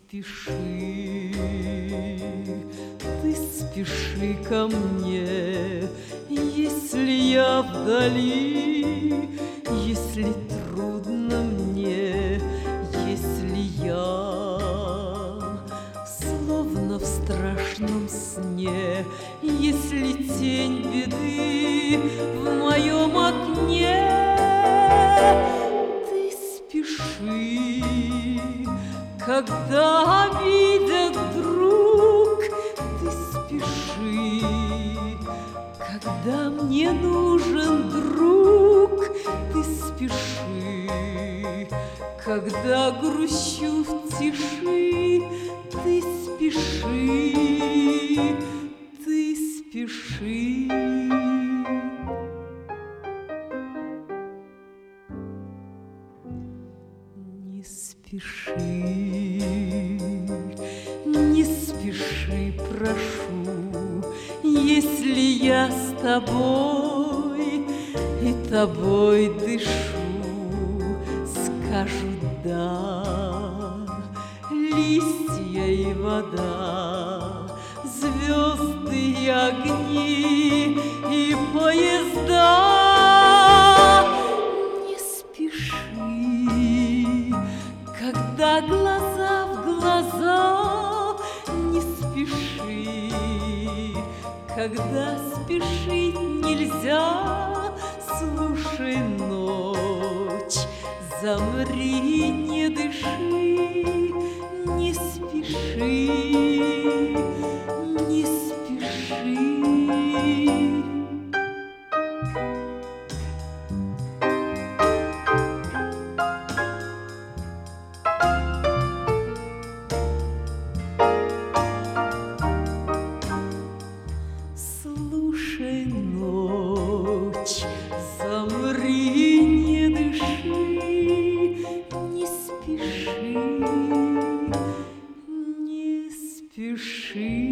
спеши, ты спеши ко мне, если я вдали, если трудно мне, если я словно в страшном сне, если тень беды в моем окне. Ты спеши, когда обидят вдруг, ты спеши, когда мне нужен друг, ты спеши, когда грущу в тиши, ты спеши, ты спеши. Не спеши, не спеши, прошу, если я с тобой и тобой дышу, скажут да, листья и вода, звезды и огни и поезда. Когда глаза в глаза, не спеши, когда спешить нельзя, слушай ночь, замри, не дыши, не спеши, не спеши. Слушай ночь, замри, не дыши, не спеши, не спеши.